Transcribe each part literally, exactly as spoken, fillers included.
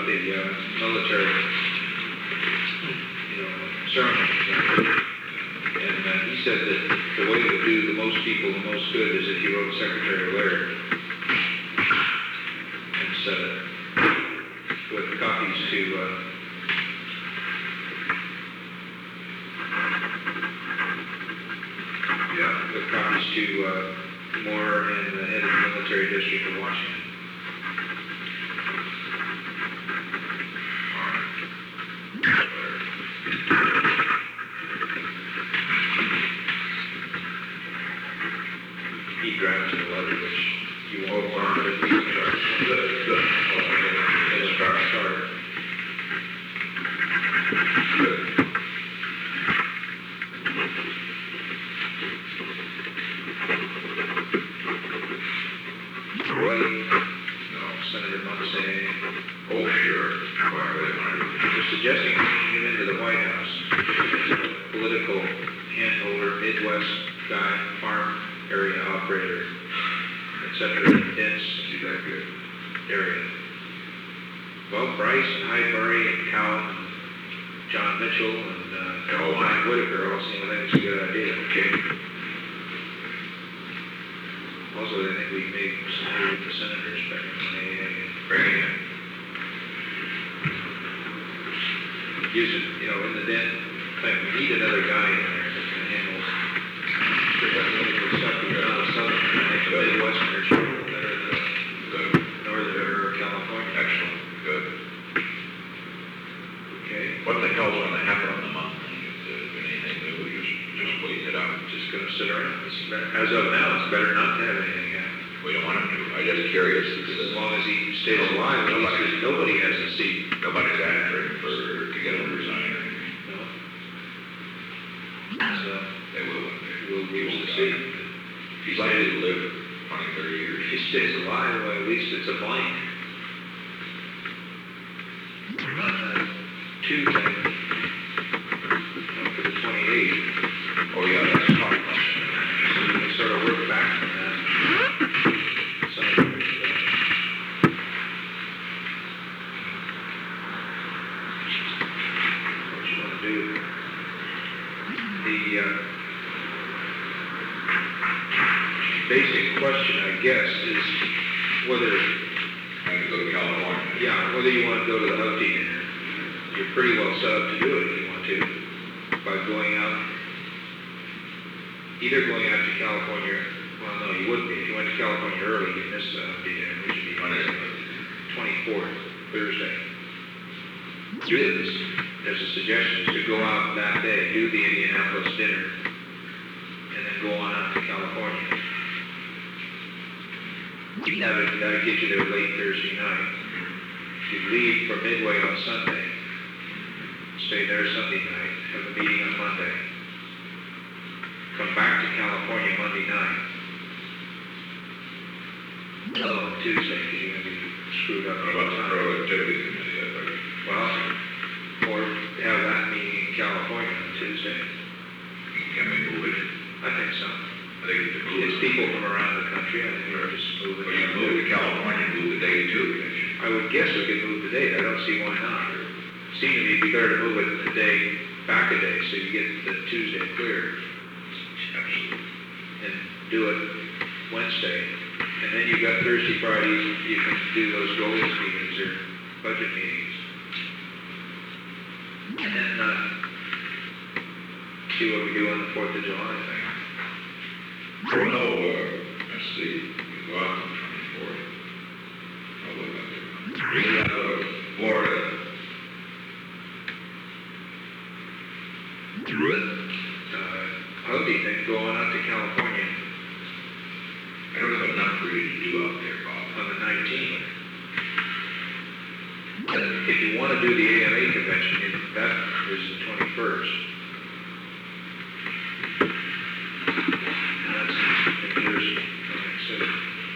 the uh, military, you know, ceremonies. And uh, he said that the way to do the most people the most good is if you wrote Secretary a letter and said it with copies to uh, yeah, with copies to uh, Moore and the head of the military district of Washington. He drafted a letter which you won't learn, but we can start. Good, good. Let's start. Start. Good. Roy, no, Senator Munson. Oh, sure. They're suggesting taking him into the White House. Political handholder, Midwest guy, farm area operator, et cetera, dense area. Well, Bryce and Highbury and Cowan and John Mitchell and uh, oh, Mike Whitaker all seem like it's a good idea. Okay. Also, I think we made some money with the senators back in the day. Use it, you know, in the den. Like, we need another guy in there that can handle the political stuff. You're not a southern, I think the Midwesterners are better than the northern or California. Excellent. Good. Okay. What the hell's going to happen on the month? If anything, we will just, just wait it out. Just going to sit around. It's better, as of now, it's better not to have anything happen. We don't want him to. I'm just curious. As long as he stays alive, nobody, nobody has a seat. Nobody's answering for to get him to resign or anything. No. So They will. we'll use the seat. If he's likely to live twenty, thirty years. If he stays alive, well, at least it's a blank. Uh, Tuesday, for the twenty-eighth. Oh, yeah, that's fine. So we can sort of work back from that. So, uh, what you want to do? The uh, basic question, I guess, is whether, I'm going to go to California. yeah, whether you want to go to the Hufty dinner. You're pretty well set up to do it if you want to, by going out, either going out to California. Well, no, you wouldn't be. If you went to California early, you'd miss the Hufty dinner, which would be twenty-fourth, Thursday. Is, there's a suggestion, is to go out that day, do the Indianapolis dinner, and then go on out to California. That would, that would get you there late Thursday night. You'd leave for Midway on Sunday, stay there Sunday night, have a meeting on Monday, come back to California Monday night. Oh, Tuesday, because you're going to be screwed up. What about the productivity committee? Well, or have that meeting in California on Tuesday. Can we move it? I think so. I think it's move It's it. people from around the country. I think we're just moving. Well, you can move to California and move the day too, can't you? I would guess we could move the date. I don't see why not. It seems to me it'd be better to move it a day, back a day, so you get the Tuesday clear. Absolutely. And do it Wednesday. And then you've got Thursday, Friday, you can do those goals meetings or budget meetings. And then uh, see what we do on the fourth of July thing. Oh, no, uh, let's see. We go out on the twenty-fourth. Oh, what about there? We have uh, Florida. Uh, Hubby thing, go on out to California I don't have enough for you to do out there, Bob. on the nineteenth. If you want to do the A M A convention, it- that is the twenty-first. And that's in New Jersey, Atlantic City.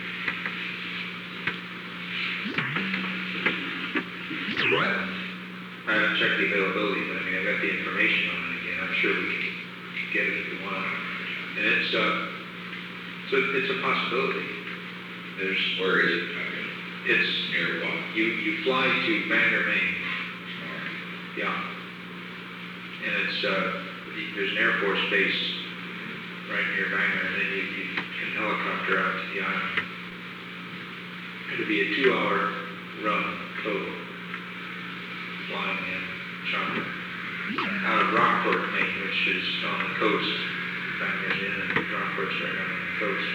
What? I haven't checked the availability, but I mean, I've got the information on it again. I'm sure we can get it if we want. And it's, uh, so it's a possibility. There's, Where is it? I mean, It's, Near what? you, you fly to Bangor, Maine, Alright. yeah. And it's, uh, there's an Air Force base right near Bangor, and then you, you can helicopter out to the island. It'll be a two-hour run total, flying in, chopper. Out of Rockport, Maine, which is on the coast. Bangor's in, and Rockport's right on the coast.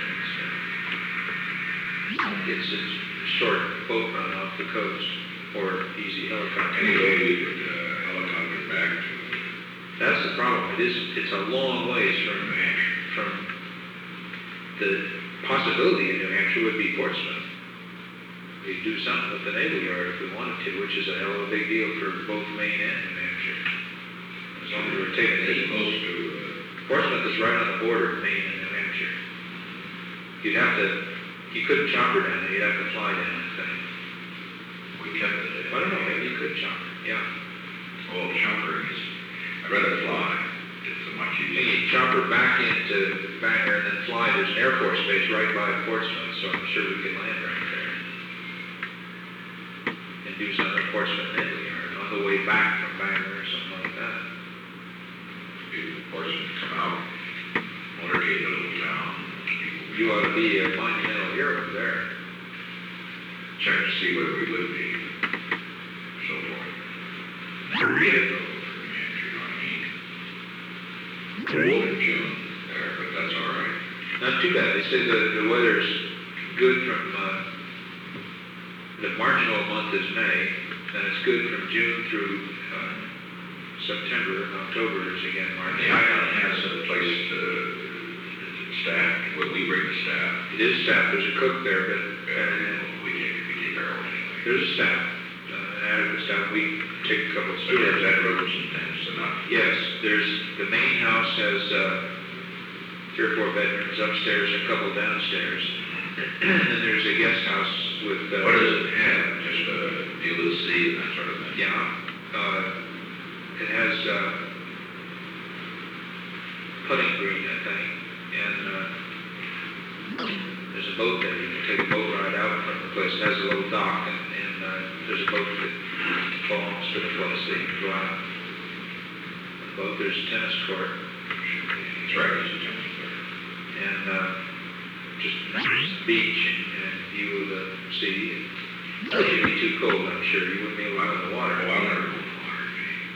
It's, it's a short boat run off the coast, or easy helicopter. Anyway, we could, uh, helicopter back to That's the problem. It is, it's a long ways from, New Hampshire. from the possibility in New Hampshire would be Portsmouth. We'd do something with the Naval Yard if we wanted to, which is a hell of a big deal for both Maine and New Hampshire. As long as we're taking It's it. close to, uh, Portsmouth is right on the border of Maine and New Hampshire. You'd have to, you couldn't chopper down there, you'd have to fly down that thing. we kept it. I don't know, maybe you could chopper, yeah. Well, choppering is, I'd rather fly. It's a much And easier. you chopper back into Bangor and then fly. There's an Air Force base right by Portsmouth, so I'm sure we can land right there. And do something at Portsmouth Naval Yard on the way back from Bangor or something like that. People, Portsmouth come out, motorcade a little town. People You ought to be a monumental hero there. check to see whether we would be, so forth. Korea, though, for New Hampshire, you know what I mean? Cold in June there, but that's all right. Not too bad. They say the, the weather's good from, uh, the marginal month is May, and it's good from June through, uh, September, and October is again And March. the island has a place to staff, when we bring the staff, It is staff. There's a cook there, but, and uh, we take, we take our own anyway. there's a staff, uh, an adequate staff. We take a couple of So there's students. bedrooms and things enough. Yes, there's, the main house has, uh, three or four bedrooms upstairs, a couple downstairs. And then there's a guest house with, uh. What does it have? Just a view of the sea and that sort of thing? Yeah, uh, it has, uh, putting green, I think, and, uh, there's a boat there. You can take a boat ride out from the place. It has a little dock, and, and, uh, there's a boat that belongs to the place that you can go out. The boat, there's a tennis court. That's right, there's a tennis court. And, uh, just beach and, and view of the sea. It would be too cold, I'm sure. You wouldn't be allowed in the water. Oh, I'll never go in the water.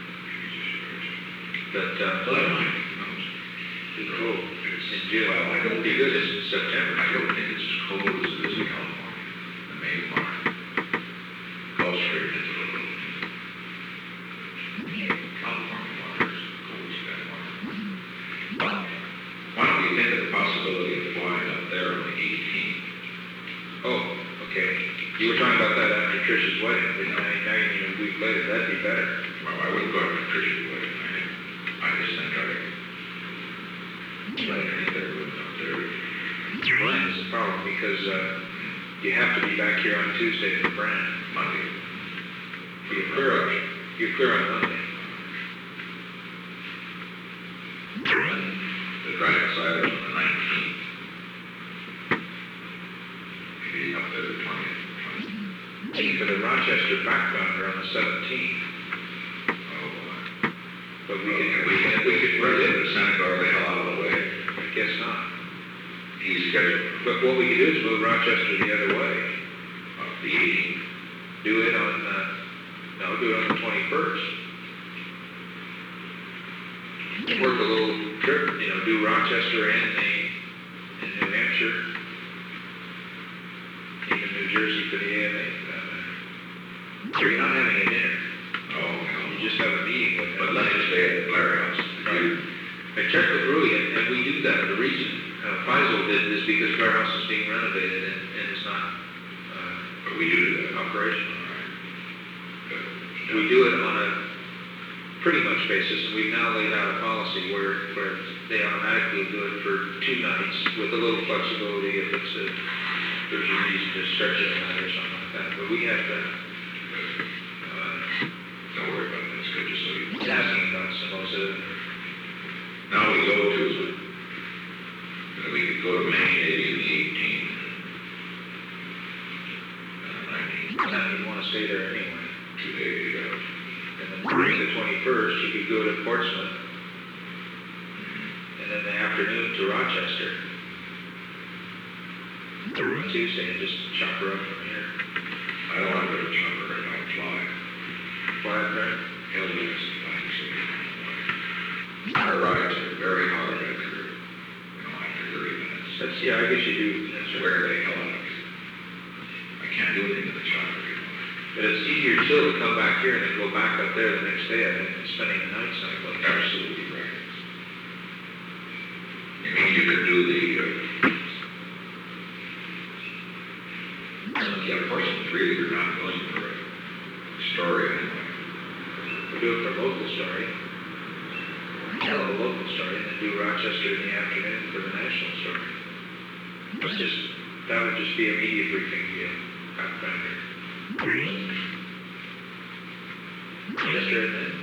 But, uh, But I might. too cold. It's in June. Well, I It don't would be think- good in September. I don't think it's as cold as it is in California, the main part. Gulf Stream is a little. California water is cold as that water. Why don't we think of the possibility of flying up there on the eighteenth? Oh, okay. You were talking about that after Trish's wedding, but now, now you mean a week later. That'd be better. Well, I wouldn't go after Trish's wedding. I, I just think I, like anything with up there. Brand is the problem because, uh, you have to be back here on Tuesday for Brand. Monday. You're clear on, you're clear on Monday. The driving side is on the nineteenth. Maybe up there the twentieth. For the Rochester backbounder on the seventeenth. Oh, boy. But we We can, can, we can, we could run run into it. the Senegal the hell out of the way. I guess not. He's scheduled But what we could do is move Rochester the other way. for the eighteenth. Do it on, uh, no, do it on the twenty-first. Work a little trip, you know, do Rochester and Maine and New Hampshire. Even New Jersey for the A M A for that matter. So you're not having a dinner, Oh, you no. just have a meeting with But them. let's just stay at the Blair House. Right. I checked with Rui, and, and we do that. The reason, uh, Faisal did this because Blair House is being renovated and, and it's not, uh, But we do that. operational. All right. Good. We do it on a pretty much basis, and we've now laid out a policy where, where they automatically do it for two nights with a little flexibility if it's a, there's a reason to stretch it out or something like that. But we have to, uh, Don't worry about that. It's good just so you. asking about Samosa. Now we go to, then we could go to Maine, maybe in the eighteenth. And the stay there anyway. Two days, yeah. And then during the twenty-first, you could go to Portsmouth, and then the afternoon to Rochester. On Tuesday, and just chop her up from here. I don't want to go to Chopper and I'll fly. Fly up there? Hell yes, flying city. Our rides are very hard after, you know, after thirty minutes. That's, yeah, I guess you do. That's right. Where the hell out of here? I can't do anything to the chopper, you know. But it's easier still to come back here and then go back up there the next day, I think, than spending the night cycling. Absolutely right. I mean, you could do the, uh, yeah, Portsmouth, really, you're not going for a story anyway. We do it for local story. Tell a local story, and then do Rochester in the afternoon for the national story. It's just, that would just be a media briefing deal. Pathfinder. Yesterday and then.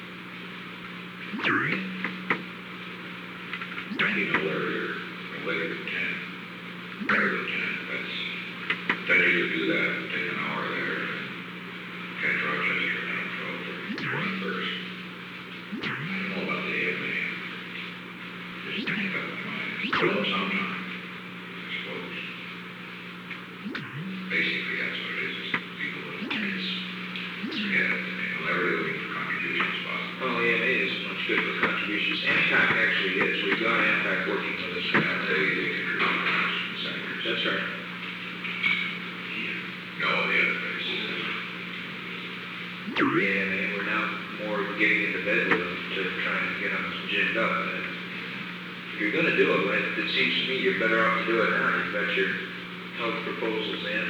You know, earlier, later than ten. Later than ten, that's, then you could do that, take an hour there, and catch Rochester around twelve thirty, one first. I don't know about the A M A. Just thinking about my mind. Still sometime, I suppose. Basically, that's what it is, is people that it's, yeah, they'll never do anything for contributions possible. Well, A M A is much good for contributions. ANPAC actually is. We've got ANPAC working with us now. They, they can do senators. That's right. No, the other place. The A M A, we're now more getting into bed with them to try and get them ginned up. And if you're going to do it, it, it seems to me you're better off to do it now. You've got your health proposals in.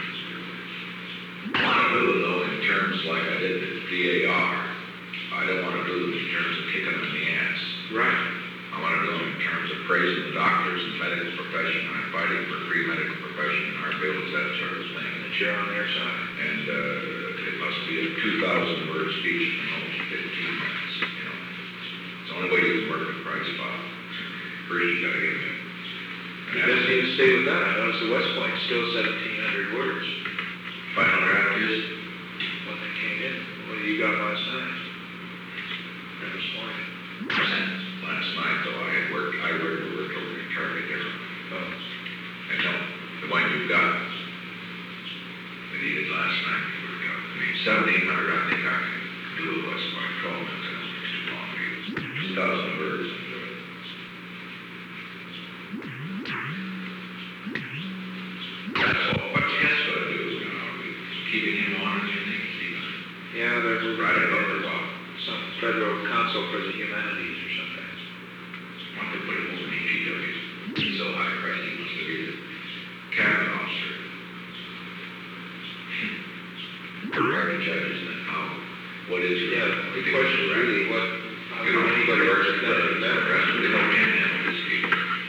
I want to do it though in terms like I did with D A R. I don't want to do them in terms of kicking them in the ass. Right. I want to do them in terms of praising the doctors and medical profession and fighting for free medical profession in our bills, that sort of thing. That you're on their side. And uh, it must be a two thousand word speech in almost fifteen minutes, you know. It's the only way you can work with Price Bob. First you gotta get him in. It doesn't even stay with that. I noticed the West Point still seventeen hundred words. Final draft is, When they came in, what you got last night? Or this morning? last night though, I had worked, I worked, worked over entirely different. Oh, And no, the one you got, that he did last night, you worked out. I mean, seventeen hundred, I think I can do it less by twelve minutes, it's too long to use. Two thousand words and do it. That's all, what Ken's gonna do is, you know, keeping him on, as you think, Stephen? yeah, there's Right above the top. some federal council for the humanities or something. Want to put him over in E P Ws. He's so high priced, he wants to be the cabinet officer. Who are the judges and how, what is your... Yeah, the question is really what, how You know, anybody else has done it the better. rest of the don't can handle this people.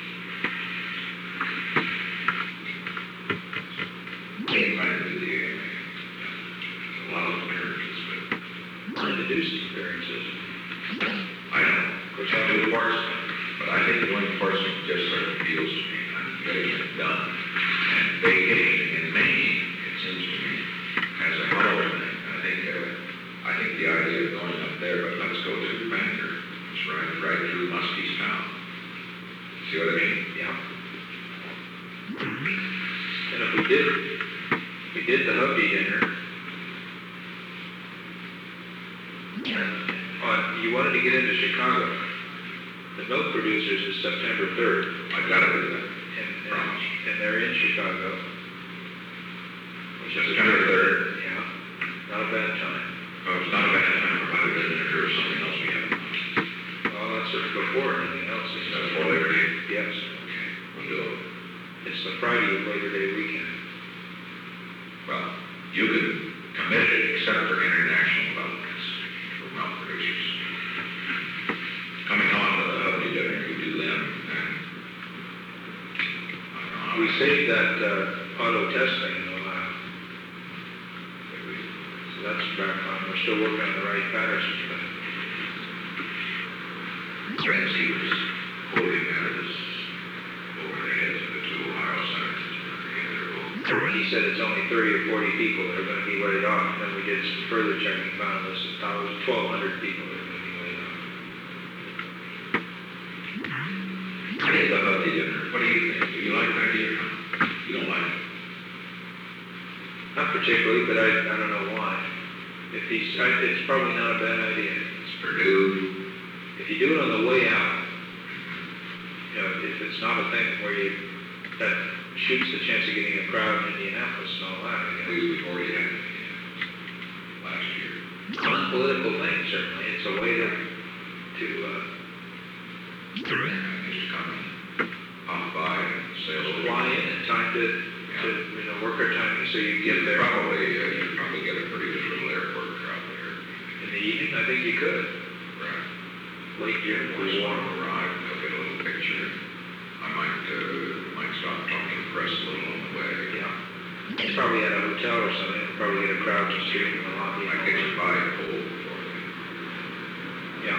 Can't find it in the A M A. A lot of appearances, but Introduce the appearances. I don't know. Of course, I do enforcement. But I think the one person just sort of feels to me, I'm getting it done. And vacationing in Maine, it seems to me, as a whole thing. I think, uh, I think the idea of going up there, but let's go to Bangor. It's right, right through Muskie's town. See what I mean? Yeah. And if we did, if we did the hubby dinner, uh, you wanted to get into Chicago. The milk producers is September third. I gotta do that. And, and, Promise. and they're in Chicago. Which is a September good- third. Yeah, not a bad time. Oh, it's not a bad time for either dinner or something else we have. Well, that's just before anything else. Is that before Labor Day? Yes. Okay, we'll do it. It's the Friday of Labor Day weekend. Well, you can commit it except for international developments for milk producers. Coming on to the hubby dinner, you do them, and I don't know how We we saved that uh, auto test thing in Ohio. So that's back on. We're still working on the right Patterson thing. Ramsey was quoting that as over the heads of the two Ohio senators. I forget their vote. he said it's only thirty or forty people that are gonna be laid off. Then we did some further checking, found it was twelve hundred people that are gonna be laid off. I think about the dinner. What do you think? Do you like that idea? You don't like it? Not particularly, but I, I don't know why. If he's, I, it's probably not a bad idea. It's Purdue. If you do it on the way out, you know, if it's not a thing where you, that shoots the chance of getting a crowd in Indianapolis and all that, I guess. We, we've already had it yeah, last year. It's not a political thing, certainly. It's a way to, to, uh, Just come and pop by and say hello. fly in and time to, to, you know, work our timing so you get there. Probably, uh, you could probably get a pretty good little airport crowd there. In the evening, I think you could. Right. Late June, Just was want warm. to arrive, they'll get a little picture. I might, uh, might stop talking to the press a little on the way. Yeah. It's probably at a hotel or something. Probably get a crowd just streaming in the lobby. Might get you by a pole before then. Yeah.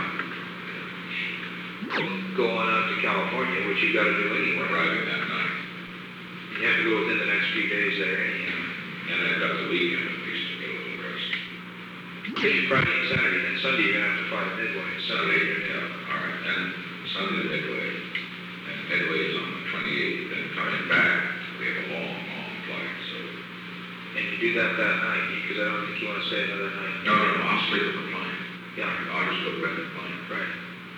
Go on out to California, which you gotta do anyway. Arriving that night. You have to go within the next few days there anyhow. And then got the weekend at least to get a little rest. Maybe Friday and Saturday, then Sunday you're gonna have to fly to Midway. Sunday, Sunday, you're gonna yeah, all right, and Sunday to Midway. And Midway is on the twenty-eighth, then coming back, we have a long, long flight, so. and you do that that night, because I don't think you wanna stay another night. No, no, no, I'll sleep on the plane. Yeah, I'll just go to bed in the plane. right.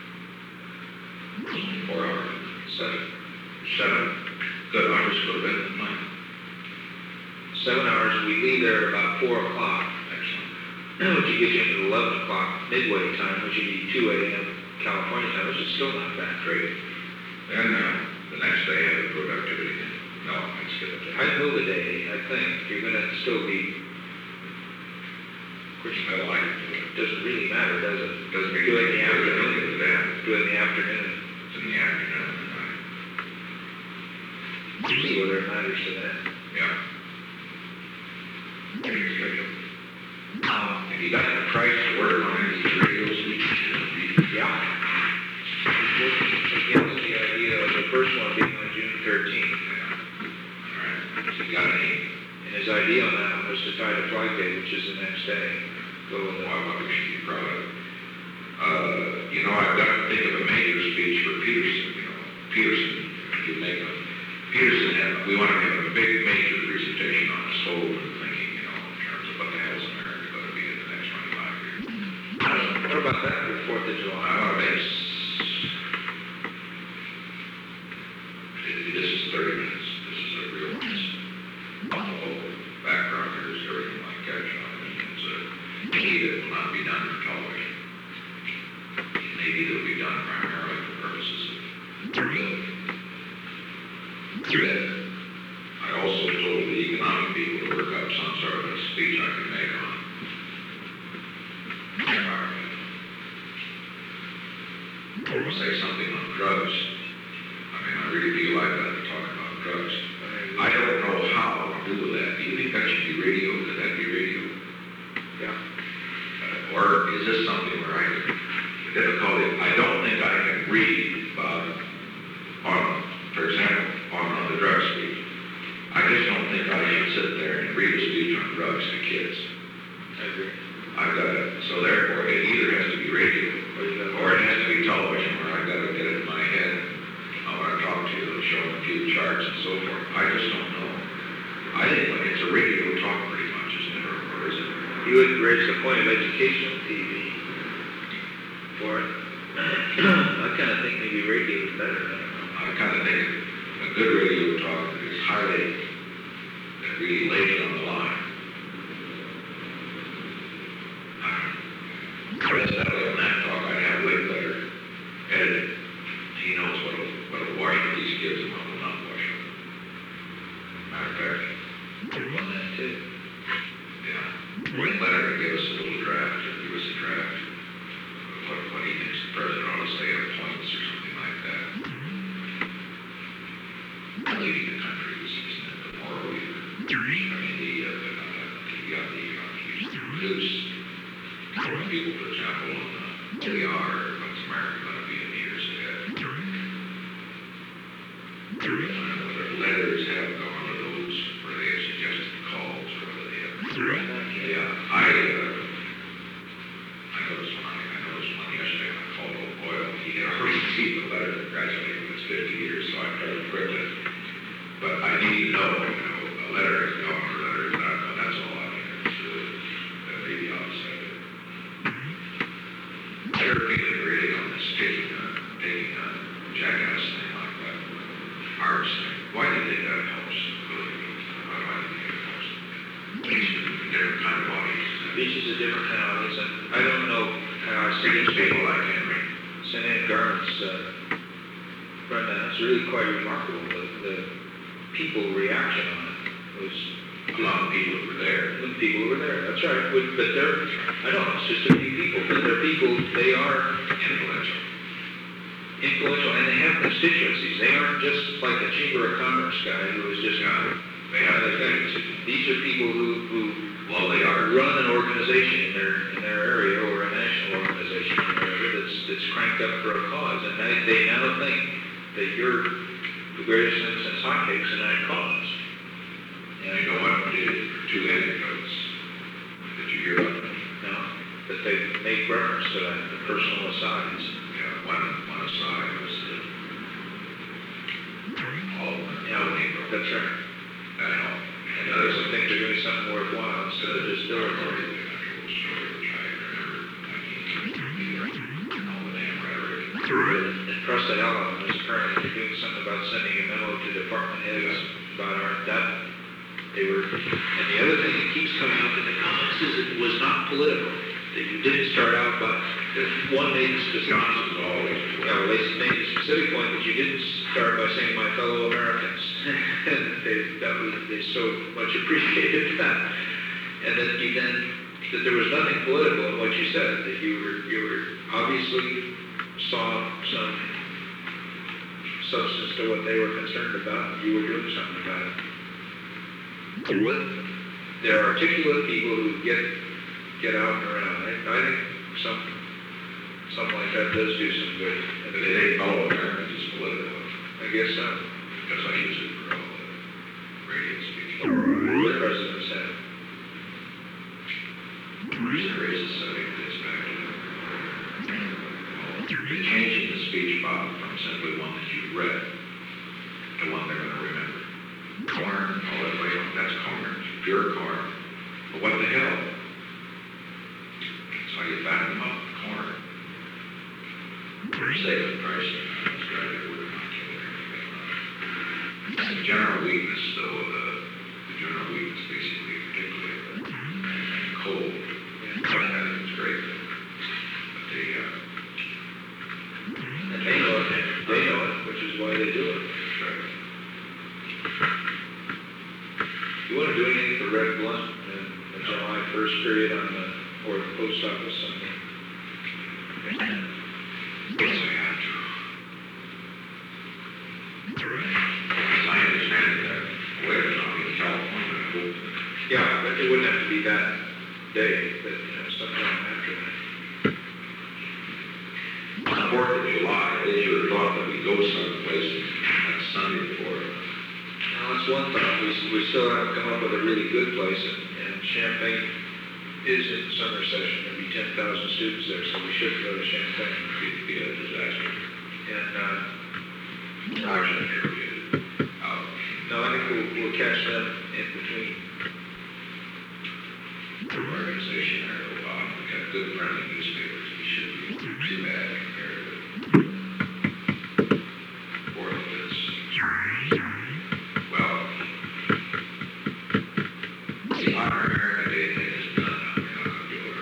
Four hours. Seven. Seven? Good, I'll just go to bed in the plane. Seven hours, we leave there about four o'clock, Excellent. which would get you into eleven o'clock Midway time, which would be two a.m. California time, which is still not bad. Great. Then, uh, the next day, have a productivity day. No, I skip a day. I'd move a day, I think. You're gonna still be, Which I like to do it. doesn't really matter, does it? Doesn't make Do it in the any difference afternoon. to the day. Do it in the afternoon. It's in the afternoon, and I, See whether it matters to them. yeah. What do you schedule? Have you got the price to work on any radio stations? Yeah. Against the idea of the first one being on June thirteenth. Yeah. All right. You got any? And his idea on that one was to tie to Flag Day, which is the next day. Go with Well, it. I we should be proud of it. Uh, you know, I've got to think of a major speech for Peterson, you know. Peterson, you make a, Peterson had, we want to have a big major presentation on his whole thinking, you know, in terms of what the hell's America going to be in the next twenty-five years. What about that for Fourth of I July? want to make, s- this is thirty minutes, this is a real one. Oh, background, there's everything like that, you know, I mean, it's a key that will not be done for television. Maybe it'll be done primarily for purposes of real. Then, I also told the economic people to work up some sort of a speech I can make on environment. Or say something on drugs. I mean, I really feel like that to talk about drugs. I don't know how to do that. Do you think that should be radio? Could that be radio? Yeah. Uh, or is this something where I can, the difficulty, I don't think I can read about, on, for example, on, on the drug speech. I just don't think I should sit there and read a speech on drugs to kids. I agree. I've got to, so therefore, it either has to be radio, or it has to be television, where I've got to get it in my head. I want to talk to you, and show them a few charts and so forth. I just don't know. I think when it's a radio talk pretty much, isn't it, or, or is it? You would raise the point of educational T V for it. I kind of think maybe radio is better. I don't know. I kind of think a good radio talk that is highly, that really lays it on the line. Coincidentally, on that talk, I'd have way better edited. He knows what'll, what'll wash with these kids and what will not wash with them. Matter of fact, On that too. yeah, Wayne Leonard give us a little draft, or give us a draft of what, what he thinks the president ought to say at points or something like that. Leading the country is, isn't it, the moral leader? I mean, the, uh, the, uh, the, uh, the, uh, he's to produce people, for example, on uh, who we are, what's America going to be in years ahead. And whether letters have gone to those where they have very quickly. But I need to know, you know, a letter is gone, or a letter is not gone, that's all I can do. That may be outside. They're feeling really on this taking, uh, taking, uh, jackass thing like that. Ours thing. Why do you think that helps? Why do I think it helps? Each of them, different kind of bodies. Each is a different kind of audience, and I don't know how I see These this people like Henry. Saint Anne Garment's uh, rundown. It's really quite remarkable. The, the people reaction on it was A lot of people who were there. the people who were there. That's right. But but they're, I don't know, it's just a few people, but they're people, they are Influential. influential, and they have constituencies. They aren't just like a Chamber of Commerce guy who is just, Yeah, they have the things. these are people who, who Well, they are. run an organization in their, in their area, or a national organization in their area that's, that's cranked up for a cause, and they, they now think that you're the greatest thing since hotcakes in that cause. And you know what? Did two anecdotes. Did you hear about them? No, but they make reference to that, the personal asides. Yeah, one, one aside was the all the Yeah, Negro. that's right. That helped. And others that think they're doing something worthwhile instead of just doing it. And Preston Allen is currently doing something about sending a memo to department heads about our, that, they were, and the other thing that keeps coming up in the comments is it was not political, that you didn't start out, but one made the specific, Johnson's always. yeah, well, they made the specific point that you didn't start by saying my fellow Americans. And they, that was, they so much appreciated that. And that you then, that there was nothing political in what you said, that you were, you were obviously saw some substance to what they were concerned about, and you were doing something about it. There are articulate people who get, get out and around. I, I think some, something like that does do some good. And But they didn't follow Americans as political, I guess so. because I use it for all the radio speech. The presidents have. Just raise the subject this back to the changing the speech, Bob, from simply one that you've read to one they're going to remember. Corn, oh, that way, that's corn, pure corn. But what the hell? That's how you fatten them up, corn. Saving price, that's right, it would not kill everything. The general weakness, though, the, the general weakness, basically, particularly of the cold, I think it's great. But they, uh, And they know it, they know it, which is why they do it. that's right. You want to do anything for Red Blunt in the July first period on the, or the post office on the, Yes, I have to. As I understand it, that weather's not in California, I hope. yeah, but it wouldn't have to be that day, but, you know, sometime after that. On the fourth of July, they should have thought that we go someplace that Sunday before. Now, that's one thought, we, we still haven't come up with a really good place, and, and Champaign is in summer session, there'll be ten thousand students there, so we should go to Champaign. It'd be a disaster. And, uh, Actually, it'd be out. no, I think we'll, we'll catch them in between. Good organization there, though, Bob. We got good friendly newspapers. We should be too bad compared to Portland. It's, well, the Honor America Day thing is done. We're not going to do it.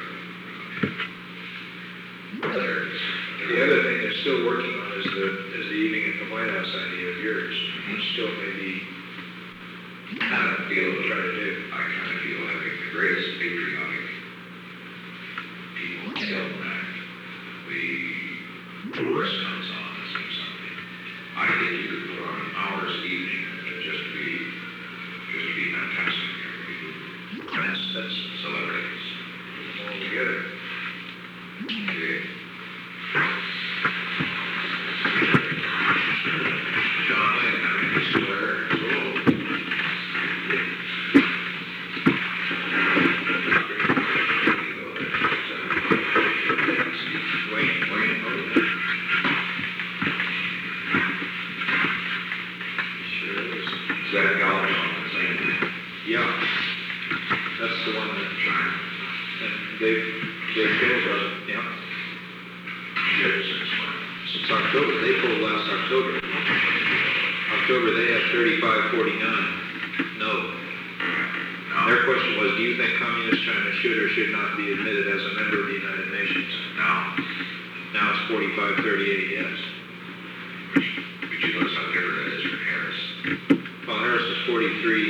There it is. The other thing they're still working on is the, is the evening at the White House idea of yours, which still may be, kind of feel, try to do. I kind of feel having the greatest patriotic people killed back. The tourist comes on and says something. I think you could put on an hour's evening and it'd just be, just be fantastic. That's, that's Celebrities. all together. Okay. John Lane, I mean, he's square, cool. that Gallup on the same thing? Yeah, that's the one that, China. and they, they pulled, uh, yeah, Shit, since when? since October, they pulled last October. October, they had thirty-five forty-nine, no. No. Their question was, do you think Communist China should or should not be admitted as a member of the United Nations? No. Now it's forty-five thirty-eight, yes. Which, but you notice how different that is from Harris. Well, Harris is forty-three,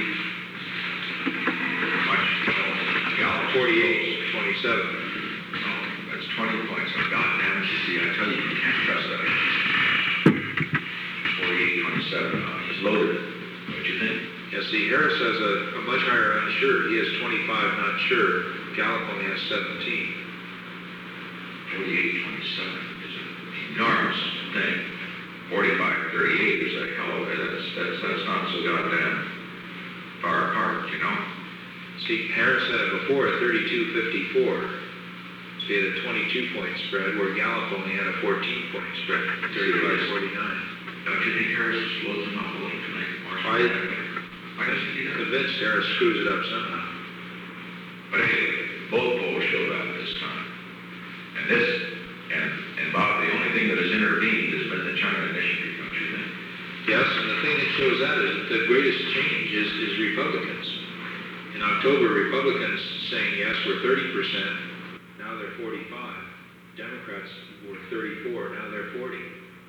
Much, oh, Gallup. forty-eight, twenty-seven. No, that's twenty points. Oh, God damn it, you see, I tell you, you can't trust that. Forty-eight, twenty-seven, uh, he's loaded. What you think? Yeah, see, Harris has a, a much higher unsure. He has twenty-five not sure. Gallup only has seventeen. Forty-eight, twenty-seven is an enormous thing. Forty-five, thirty-eight is like, oh, that's, that's, that's not so goddamn far apart, you know? See, Harris had it before at thirty-two fifty-four. So he had a twenty-two point spread, where Gallup only had a fourteen point spread, thirty-five forty-nine. Don't you think Harris has slowed them up a little to make it more I- spectacular? Why doesn't he do that? Convinced Harris screws it up somehow. But anyway, both polls showed up this time. And this, and, and Bob, the only thing that has intervened has been the China initiative, don't you think? Yes, and the thing that shows that is that the greatest change is, is Republicans. In October, Republicans saying yes were thirty percent, now they're forty-five. Democrats were thirty-four, now they're forty.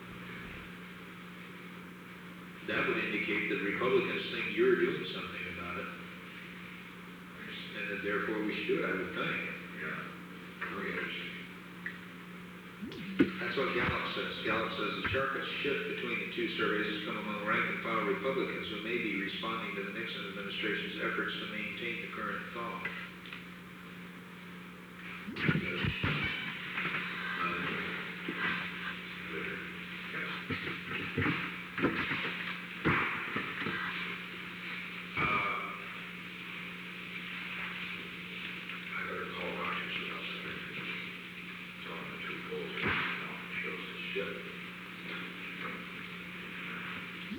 That would indicate that Republicans think you're doing something about it, and that therefore we should do it, I would think. Yeah. Very interesting. That's what Gallup says. Gallup says the sharpest shift between the two surveys has come among rank and file Republicans who may be responding to the Nixon administration's efforts to maintain the current thaw.